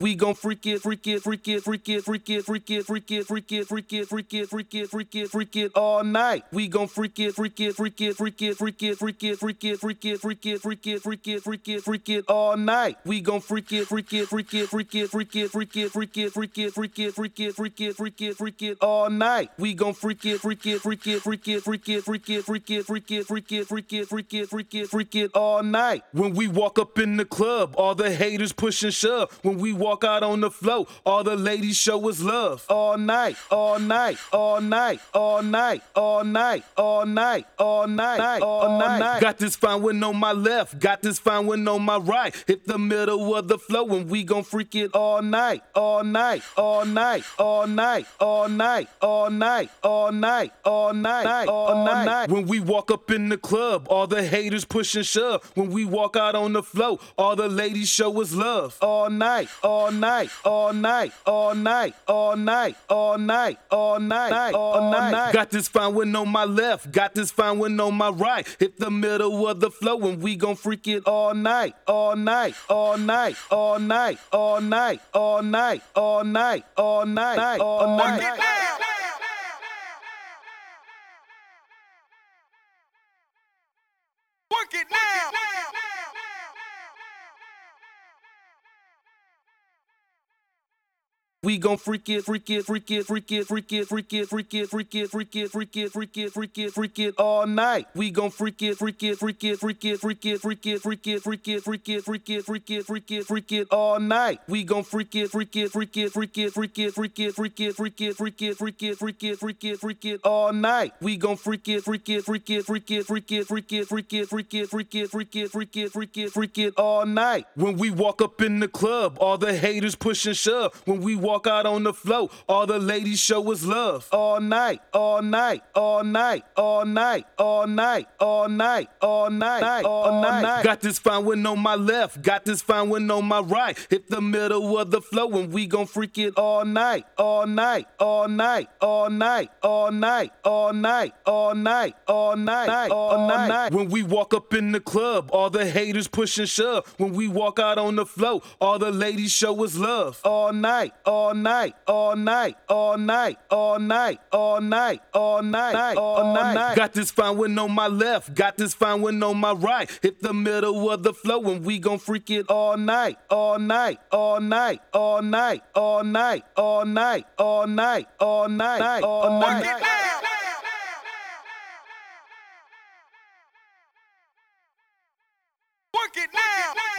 We gon' freak it, freak it, freak it, freak it, freak it, freak it, freak it, freak it, freak it, freak it, freak it, freak it, freak it all night. We gon' freak it, freak it, freak it, freak it, freak it, freak it, freak it, freak it, freak it, freak it, freak it, freak it, freak it all night. We gon' freak it, freak it, freak it, freak it, freak it, freak it, freak it, freak it, freak it, freak it, freak it, freak it, freak it all night. We gon' freak it, freak it, freak it, freak it, freak it, freak it, freak it, freak it, freak it, freak it, freak it, freak it, freak it all night. When we walk up in the club, all the haters push and shove. When we walk out on the floor, all the ladies show us love. All night, all night, all night, all night, all night, all night, all night, all night. Got this fine one on my left, got this fine one on my right. Hit the middle of the flow and we gon' freak it all night, all night, all night, all night, all night, all night, all night, all night, all night. When we walk up in the club, all the haters push and shove. When we walk out on the floor, all the ladies show us love. All night, all night, all night, all night, all night, all night, all night, all night. Got this fine one on my left, got this fine one on my right. Hit the middle of the flow and we gon' freak it all night, all night, all night, all night, all night, all night, all night, all night, all night. Work it now. We gon' freak it, freak it, freak it, freak it, freak it, freak it, freak it, freak it, freak it, freak it, freak it, freak it, freak it all night. We gon' freak it, freak it, freak it, freak it, freak it, freak it, freak it, freak it, freak it, freak it, freak it, freak it, freak it all night. We gon' freak it, freak it, freak it, freak it, freak it, freak it, freak it, freak it, freak it, freak it, freak it, freak it, freak it all night. We gon' freak it, freak it, freak it, freak it, freak it, freak it, freak it, freak it, freak it, freak it, freak it, freak it, freak it all night. When we walk up in the club, all the haters push and shove. When we walk out on the floor, all the ladies show us love. All night, all night, all night, all night, all night, all night, all night, all night. Got this fine one on my left, got this fine one on my right. Hit the middle of the flow and we gon' freak it all night, all night, all night, all night, all night, all night, all night, all night, all night. When we walk up in the club, all the haters push and shove. When we walk out on the floor, all the ladies show us love. All night, all night, all night, all night, all night, all night, all night, all night. Got this fine one on my left, got this fine one on my right. Hit the middle of the flow and we gon' freak it all night, all night, all night, all night, all night, all night, all night, all night, all night. Work it now.